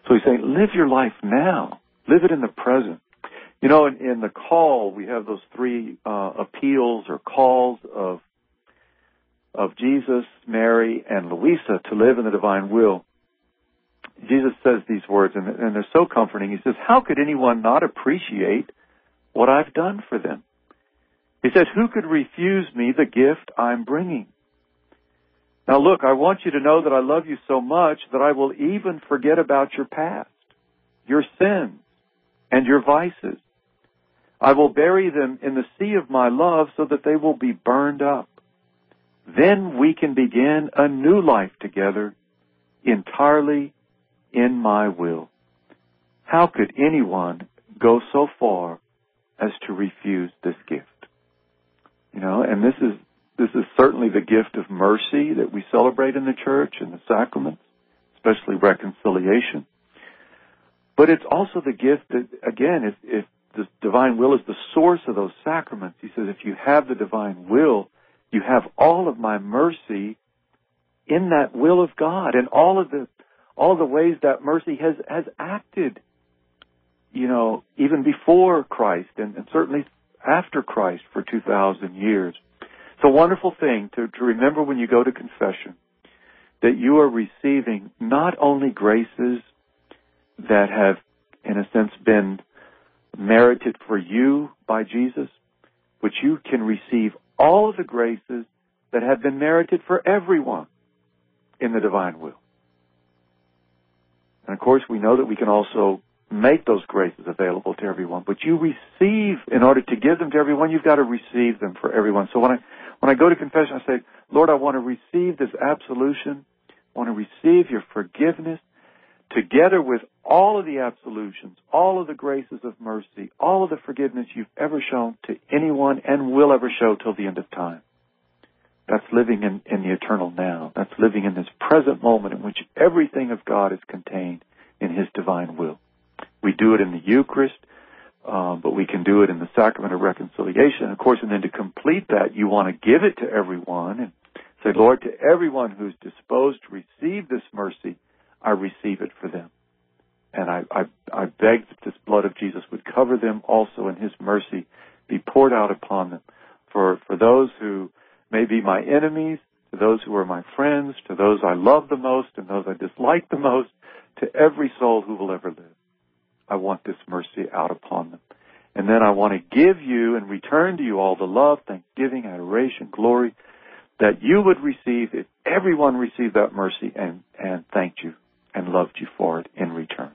So he's saying, live your life now. Live it in the present. You know, in, in the call, we have those three uh, appeals or calls of of Jesus, Mary, and Louisa to live in the divine will. Jesus says these words, and, and they're so comforting. He says, how could anyone not appreciate what I've done for them? He said, who could refuse me the gift I'm bringing? Now look, I want you to know that I love you so much that I will even forget about your past, your sins, and your vices. I will bury them in the sea of my love so that they will be burned up. Then we can begin a new life together, entirely in my will. How could anyone go so far as to refuse this gift? You know, and this is this is certainly the gift of mercy that we celebrate in the church and the sacraments, especially reconciliation. But it's also the gift that, again, if, if the divine will is the source of those sacraments, he says, if you have the divine will, you have all of my mercy in that will of God, and all of the all the ways that mercy has, has acted, you know, even before Christ and, and certainly after Christ for two thousand years. It's a wonderful thing to, to remember when you go to confession that you are receiving not only graces that have, in a sense, been merited for you by Jesus, but you can receive all of the graces that have been merited for everyone in the divine will. And of course, we know that we can also make those graces available to everyone, but you receive, in order to give them to everyone, you've got to receive them for everyone. So when I when I go to confession, I say, Lord, I want to receive this absolution. I want to receive your forgiveness together with all of the absolutions, all of the graces of mercy, all of the forgiveness you've ever shown to anyone and will ever show till the end of time. That's living in, in the eternal now. That's living in this present moment in which everything of God is contained in His divine will. We do it in the Eucharist, um, but we can do it in the sacrament of reconciliation. Of course, and then to complete that, you want to give it to everyone and say, Lord, to everyone who's disposed to receive this mercy, I receive it for them. And I, I, I beg that this blood of Jesus would cover them also, and His mercy be poured out upon them. For, for those who may be my enemies, to those who are my friends, to those I love the most and those I dislike the most, to every soul who will ever live. I want this mercy out upon them. And then I want to give you and return to you all the love, thanksgiving, adoration, glory that you would receive if everyone received that mercy and, and thanked you and loved you for it in return.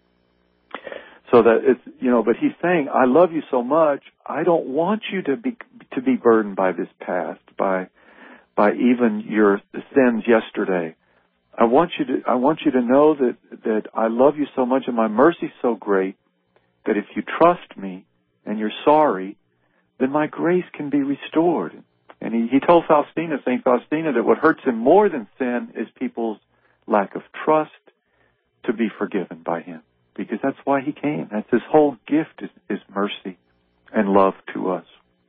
So that it's, you know, but he's saying, I love you so much, I don't want you to be, to be burdened by this past, by, by even your sins yesterday. I want you to, I want you to know that, that I love you so much and my mercy is so great that if you trust me and you're sorry, then my grace can be restored. And he, he told Faustina, Saint Faustina, that what hurts him more than sin is people's lack of trust to be forgiven by him. Because that's why he came. That's his whole gift is, is mercy and love to us.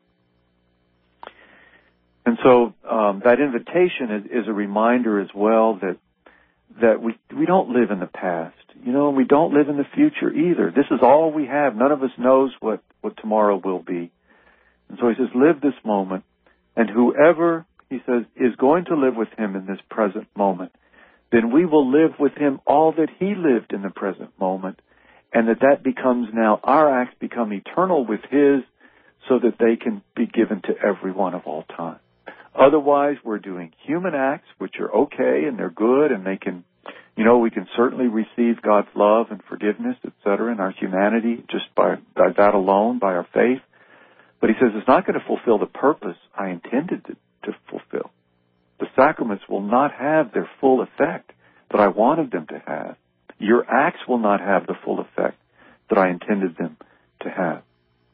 And so um, that invitation is, is a reminder as well that that we we don't live in the past. You know, we don't live in the future either. This is all we have. None of us knows what, what tomorrow will be. And so he says, live this moment. And whoever, he says, is going to live with him in this present moment, then we will live with him all that he lived in the present moment, and that that becomes now, our acts become eternal with his, so that they can be given to everyone of all time. Otherwise, we're doing human acts, which are okay, and they're good, and they can, you know, we can certainly receive God's love and forgiveness, et cetera, in our humanity, just by, by that alone, by our faith. But he says it's not going to fulfill the purpose I intended to, to fulfill. The sacraments will not have their full effect that I wanted them to have. Your acts will not have the full effect that I intended them to have.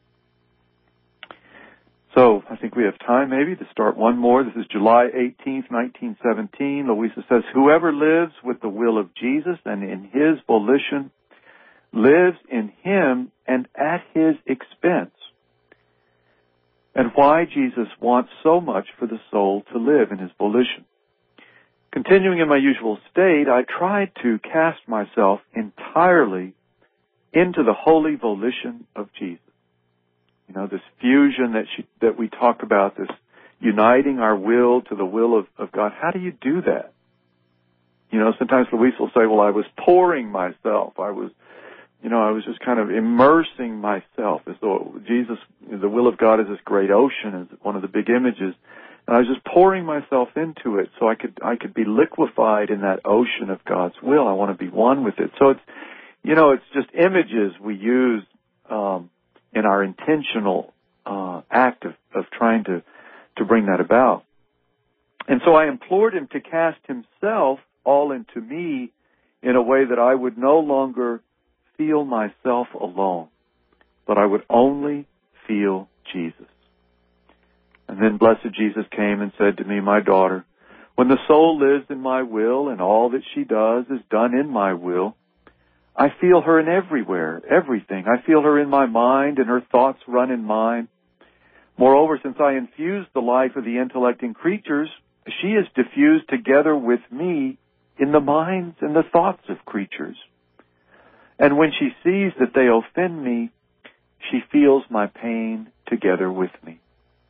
So I think we have time maybe to start one more. This is July eighteenth, nineteen seventeen. Louisa says, whoever lives with the will of Jesus and in his volition lives in him and at his expense. And why Jesus wants so much for the soul to live in his volition. Continuing in my usual state, I tried to cast myself entirely into the holy volition of Jesus. You know, this fusion that she, that we talk about, this uniting our will to the will of, of God. How do you do that? You know, sometimes Luis will say, well, I was pouring myself. I was, you know, I was just kind of immersing myself as though Jesus, the will of God is this great ocean, is one of the big images. And I was just pouring myself into it so I could, I could be liquefied in that ocean of God's will. I want to be one with it. So it's, you know, it's just images we use, um, in our intentional, uh, act of, of trying to, to bring that about. And so I implored him to cast himself all into me in a way that I would no longer feel myself alone, but I would only feel Jesus. And then blessed Jesus came and said to me, my daughter, when the soul lives in my will and all that she does is done in my will, I feel her in everywhere, everything. I feel her in my mind and her thoughts run in mine. Moreover, since I infuse the life of the intellect in creatures, she is diffused together with me in the minds and the thoughts of creatures. And when she sees that they offend me, she feels my pain together with me.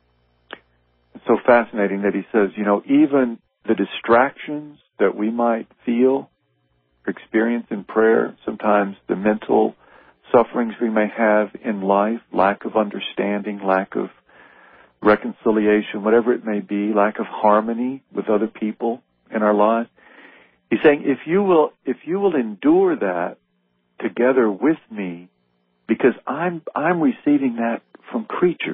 It's so fascinating that he says, you know, even the distractions that we might feel, experience in prayer, sometimes the mental sufferings we may have in life, lack of understanding, lack of reconciliation, whatever it may be, lack of harmony with other people in our lives. He's saying, if you will, if you will endure that together with me, because I'm, I'm receiving that from creatures.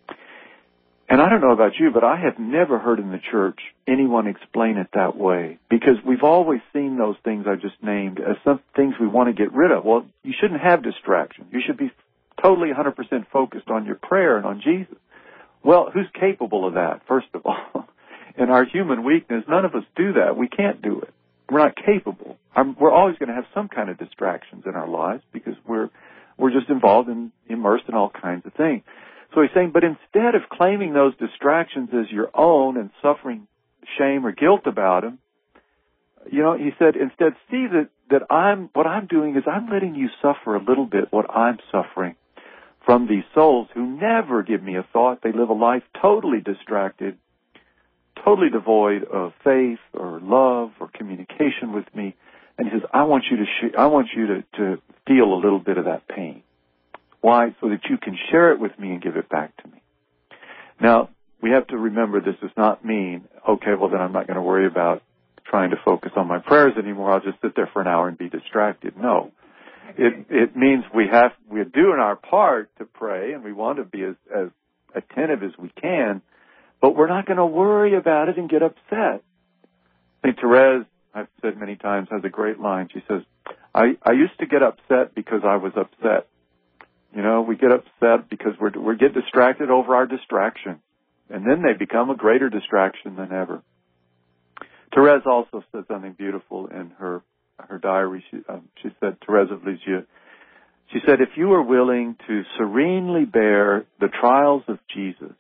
And I don't know about you, but I have never heard in the church anyone explain it that way, because we've always seen those things I just named as some things we want to get rid of. Well, you shouldn't have distraction. You should be totally one hundred percent focused on your prayer and on Jesus. Well, who's capable of that, first of all? In our human weakness, none of us do that. We can't do it. We're not capable. I'm, we're always going to have some kind of distractions in our lives because we're we're just involved and immersed in all kinds of things. So he's saying, but instead of claiming those distractions as your own and suffering shame or guilt about them, you know, he said, instead see that, that I'm, what I'm doing is I'm letting you suffer a little bit what I'm suffering from these souls who never give me a thought. They live a life totally distracted, totally devoid of faith or love or communication with me. And he says, I want you to, sh- I want you to, to feel a little bit of that pain. Why? So that you can share it with me and give it back to me. Now, we have to remember this does not mean, okay, well then I'm not going to worry about trying to focus on my prayers anymore. I'll just sit there for an hour and be distracted. No. It, it means we have, we're doing our part to pray and we want to be as, as attentive as we can, but we're not going to worry about it and get upset. Saint Therese, I've said many times, has a great line. She says, I, I used to get upset because I was upset. You know, we get upset because we're, we get distracted over our distraction. And then they become a greater distraction than ever. Therese also said something beautiful in her, her diary. She, um, she said, Therese of Lisieux, she said, if you are willing to serenely bear the trials of Jesus,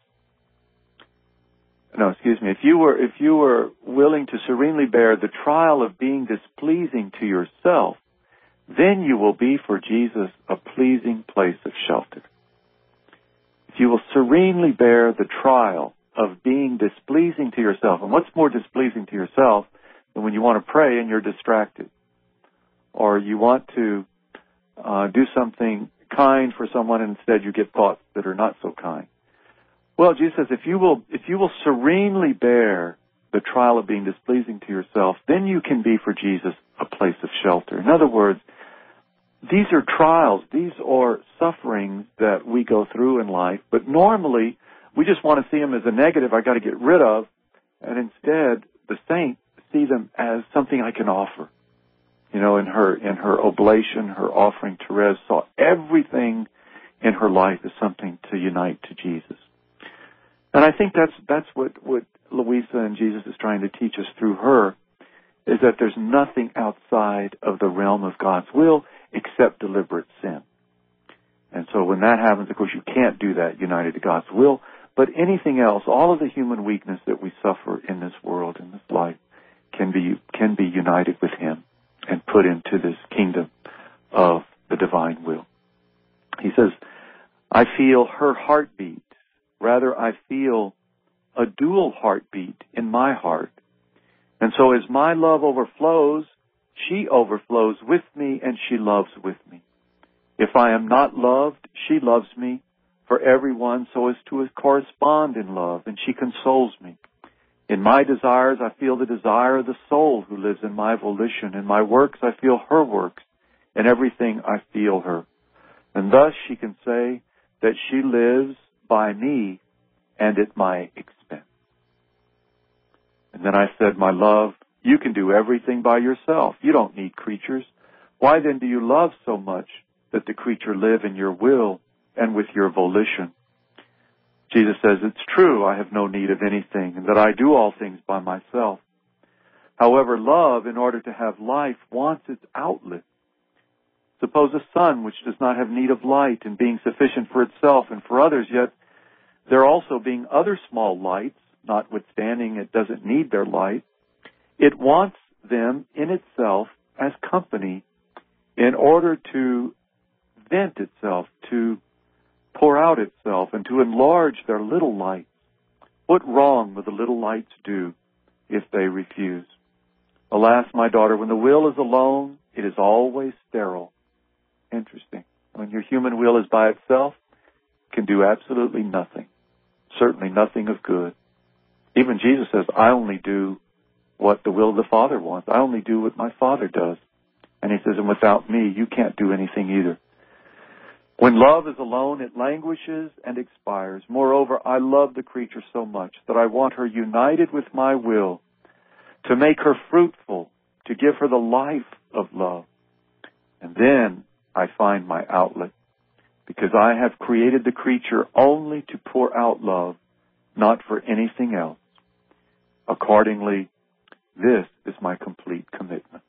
no, excuse me, if you were, if you were willing to serenely bear the trial of being displeasing to yourself, then you will be for Jesus a pleasing place of shelter. If you will serenely bear the trial of being displeasing to yourself, and what's more displeasing to yourself than when you want to pray and you're distracted, or you want to uh, do something kind for someone and instead you get thoughts that are not so kind. Well, Jesus says, if you will, if you will serenely bear the trial of being displeasing to yourself, then you can be for Jesus a place of shelter. In other words, these are trials, these are sufferings that we go through in life, but normally we just want to see them as a negative I got to get rid of, and instead the saint see them as something I can offer. You know, in her in her oblation, her offering, Therese saw everything in her life as something to unite to Jesus. And I think that's that's what, what Louisa and Jesus is trying to teach us through her, is that there's nothing outside of the realm of God's will except deliberate sin. And so when that happens, of course, you can't do that united to God's will, but anything else, all of the human weakness that we suffer in this world, in this life, can be can be united with Him and put into this kingdom of the divine will. He says, I feel her heartbeat. Rather, I feel a dual heartbeat in my heart. And so as my love overflows, she overflows with me and she loves with me. If I am not loved, she loves me for everyone so as to correspond in love, and she consoles me. In my desires, I feel the desire of the soul who lives in my volition. In my works, I feel her works. In everything, I feel her. And thus she can say that she lives by me and at my expense. And then I said, my love, you can do everything by yourself. You don't need creatures. Why then do you love so much that the creature live in your will and with your volition? Jesus says, it's true, I have no need of anything, and that I do all things by myself. However, love, in order to have life, wants its outlet. Suppose a sun which does not have need of light and being sufficient for itself and for others, yet there also being other small lights, notwithstanding it doesn't need their light, it wants them in itself as company in order to vent itself, to pour out itself, and to enlarge their little lights. What wrong will the little lights do if they refuse? Alas, my daughter, when the will is alone, it is always sterile. Interesting. When your human will is by itself, it can do absolutely nothing. Certainly nothing of good. Even Jesus says, I only do what the will of the Father wants. I only do what my Father does. And He says, and without me, you can't do anything either. When love is alone, it languishes and expires. Moreover, I love the creature so much that I want her united with my will, to make her fruitful, to give her the life of love. And then I find my outlet, because I have created the creature only to pour out love, not for anything else. Accordingly, this is my complete commitment.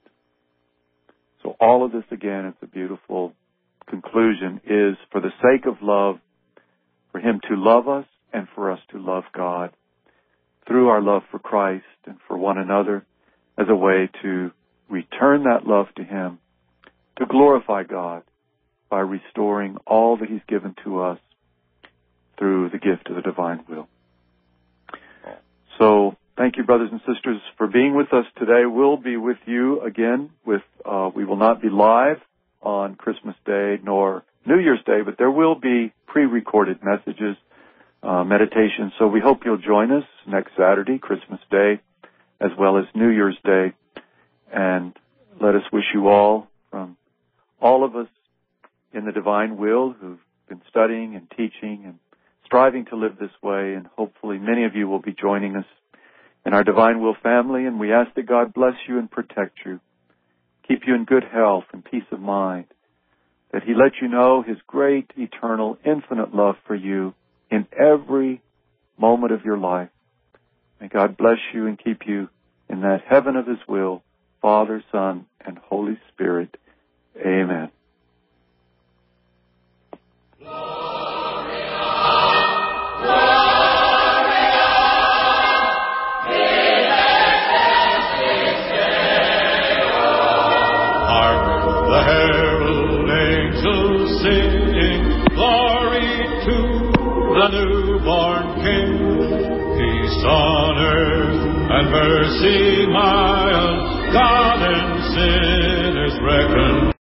So all of this, again, it's a beautiful conclusion, is for the sake of love, for Him to love us and for us to love God through our love for Christ and for one another, as a way to return that love to Him, to glorify God by restoring all that He's given to us through the gift of the divine will. So, thank you, brothers and sisters, for being with us today. We'll be with you again. With uh, we will not be live on Christmas Day nor New Year's Day, but there will be pre-recorded messages, uh, meditations. So we hope you'll join us next Saturday, Christmas Day, as well as New Year's Day. And let us wish you all, from all of us in the divine will who've been studying and teaching and striving to live this way, and hopefully many of you will be joining us in our divine will family, and we ask that God bless you and protect you, keep you in good health and peace of mind, that He let you know His great, eternal, infinite love for you in every moment of your life. May God bless you and keep you in that heaven of His will, Father, Son, and Holy Spirit. Amen. The newborn King, peace on earth and mercy mild, God and sinners reckoned